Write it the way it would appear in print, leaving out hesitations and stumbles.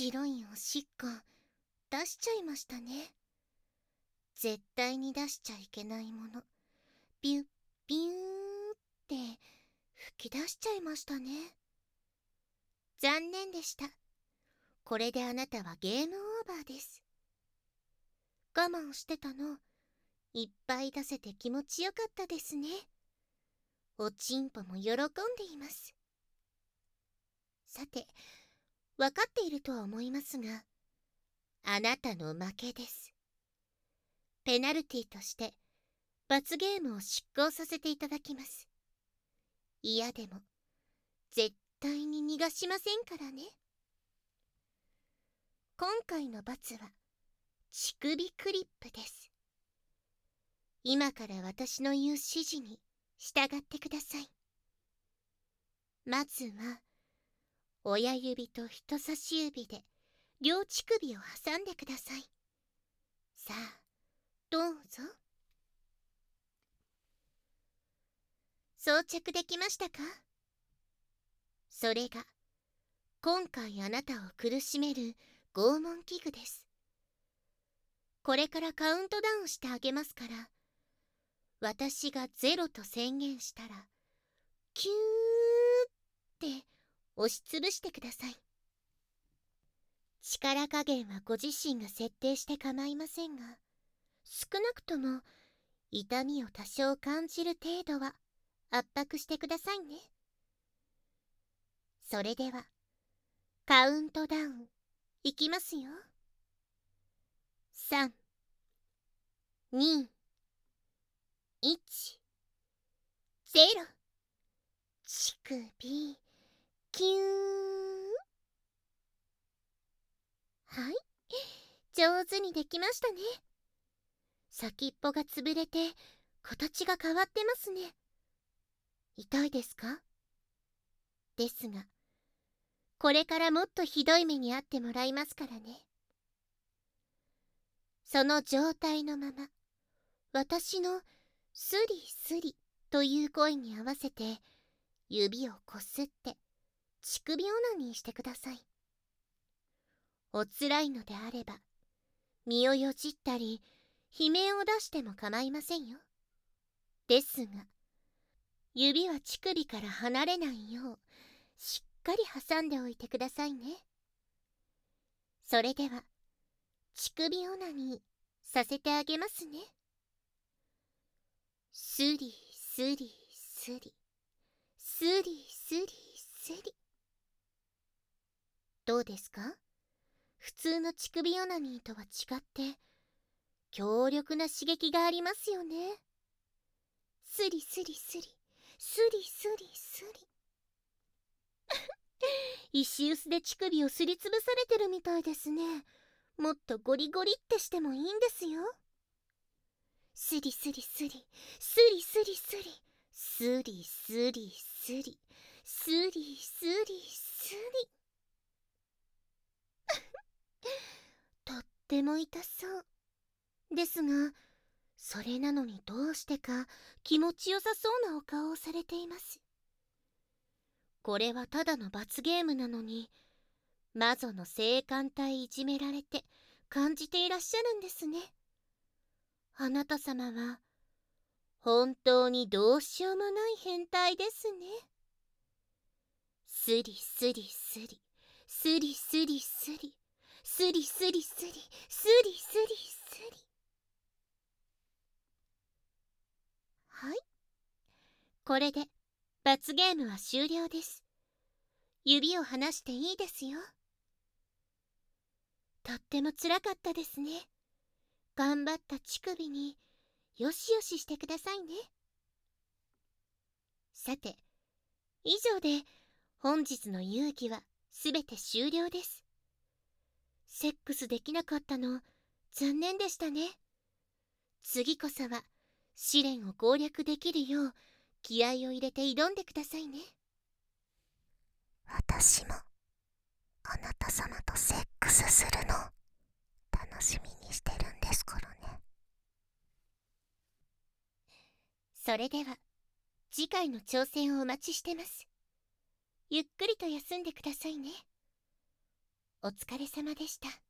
白いおしっこ出しちゃいましたね。絶対に出しちゃいけないもの。ビュッビューンって吹き出しちゃいましたね。残念でした。これであなたはゲームオーバーです。我慢してたのいっぱい出せて気持ちよかったですね。おちんぽも喜んでいます。さて、わかっているとは思いますが、あなたの負けです。ペナルティとして罰ゲームを執行させていただきます。嫌でも絶対に逃がしませんからね。今回の罰は乳首クリップです。今から私の言う指示に従ってください。まずは親指と人差し指で両乳首を挟んでください。さあ、どうぞ。装着できましたか？それが今回あなたを苦しめる拷問器具です。これからカウントダウンしてあげますから、私が0と宣言したらキューって押しつぶしてください。力加減はご自身が設定して構いませんが、少なくとも痛みを多少感じる程度は圧迫してくださいね。それではカウントダウンいきますよ。3、2、1、0。乳首キューン。はい、上手にできましたね。先っぽが潰れて形が変わってますね。痛いですか？ですが、これからもっとひどい目に遭ってもらいますからね。その状態のまま、私のスリスリという声に合わせて指をこすって乳首オナニーしてください。おつらいのであれば、身をよじったり悲鳴を出しても構いませんよ。ですが、指は乳首から離れないようしっかり挟んでおいてくださいね。それでは乳首オナニーさせてあげますね。スリスリスリスリスリスリ。どうですか？普通の乳首オナニーとは違って強力な刺激がありますよね。スリスリスリスリスリスリ。石臼で乳首をすりつぶされてるみたいですね。もっとゴリゴリってしてもいいんですよ。スリスリスリスリスリスリスリスリスリスリスリスリ。とっても痛そうですが、それなのにどうしてか気持ちよさそうなお顔をされています。これはただの罰ゲームなのに、魔女の性感帯いじめられて感じていらっしゃるんですね。あなた様は本当にどうしようもない変態ですね。スリスリスリスリスリスリスリスリスリスリスリスリ。はい、これで罰ゲームは終了です。指を離していいですよ。とってもつらかったですね。頑張った乳首によしよししてくださいね。さて、以上で本日の遊戯はすべて終了です。セックスできなかったの残念でしたね。次こそは試練を攻略できるよう気合を入れて挑んでくださいね。 私もあなた様とセックスするの楽しみにしてるんですからね。 それでは次回の挑戦をお待ちしてます。ゆっくりと休んでくださいね。 お疲れ様でした。